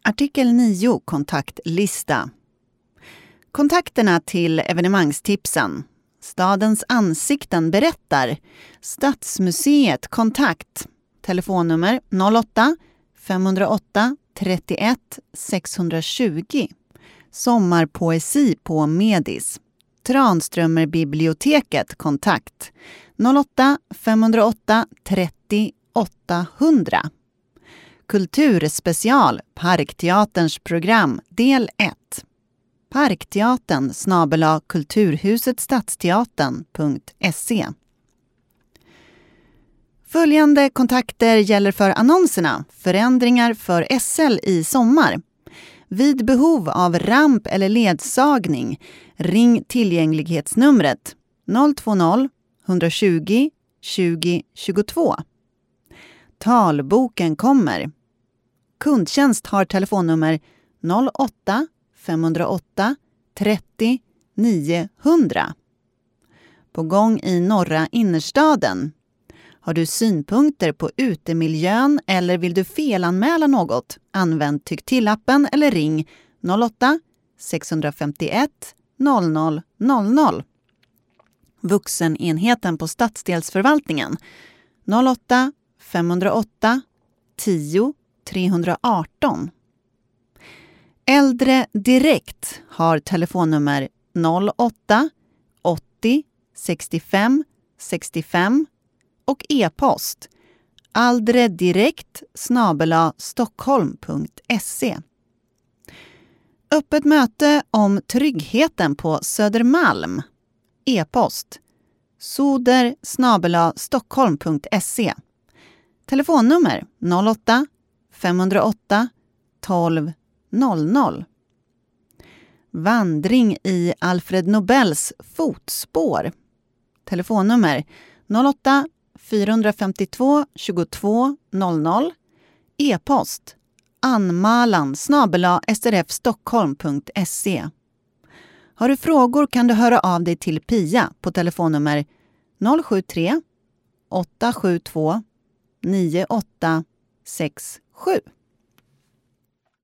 Artikel 9. Kontaktlista. Kontakterna till evenemangstipsen. Stadens ansikten berättar. Stadsmuseet kontakt. Telefonnummer 08 508 31 620. Sommarpoesi på Medis. Tranströmerbiblioteket kontakt 08 508 30 800. Kulturspecial Parkteaterns program del 1. Parkteatern / Kulturhuset Stadsteatern.se. Följande kontakter gäller för annonserna. Förändringar för SL i sommar. Vid behov av ramp eller ledsagning, ring tillgänglighetsnumret 020 120 20 22. Talboken kommer. Kundtjänst har telefonnummer 08 508 30 900. På gång i norra innerstaden. Har du synpunkter på utemiljön eller vill du felanmäla något? Använd tyck till-appen eller ring 08 651 00 00. Vuxenenheten på stadsdelsförvaltningen 08 508 10 318. Äldre direkt har telefonnummer 08 80 65 65 och e-post aldredirekt@stockholm.se. Öppet möte om tryggheten på Södermalm. E-post soder@stockholm.se. Telefonnummer 08 508 12 00. Vandring i Alfred Nobels fotspår. Telefonnummer 08 452 22 00. E-post anmalan@srfstockholm.se. Har du frågor kan du höra av dig till Pia på telefonnummer 073 872 9867.